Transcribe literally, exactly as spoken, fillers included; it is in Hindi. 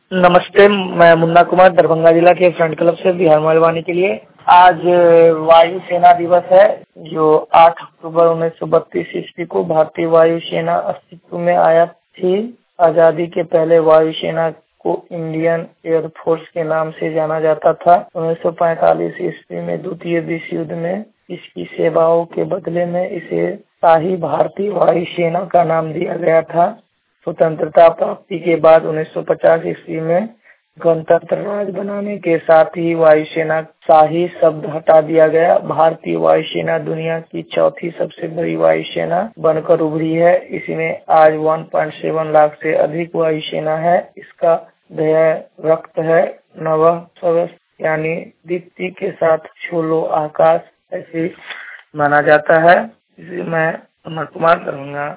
नमस्ते, मैं मुन्ना कुमार दरभंगा जिला के फ्रंट क्लब से बिहार मोबाइल के लिए। आज वायु सेना दिवस है जो आठ अक्टूबर उन्नीस सौ बत्तीस ईस्वी को भारतीय वायु सेना अस्तित्व में आया थी। आजादी के पहले वायु सेना को इंडियन एयर फोर्स के नाम से जाना जाता था। उन्नीस सौ पैंतालीस ईस्वी में द्वितीय विश्व युद्ध में इसकी सेवाओं के बदले में इसे शाही भारतीय वायु सेना का नाम दिया गया था। स्वतंत्रता प्राप्ति के बाद उन्नीस सौ पचास ईस्वी में गणतंत्र राज्य बनाने के साथ ही वायुसेना शाही शब्द हटा दिया गया। भारतीय वायुसेना दुनिया की चौथी सबसे बड़ी वायुसेना बनकर उभरी है। इसमें आज एक पॉइंट सात लाख से अधिक वायुसेना है। इसका ध्येय रक्त है, नवः स्वस्थ यानी दीप्ति के साथ छोलो आकाश ऐसे माना जाता है। इसे मैं अमर कुमार करूँगा।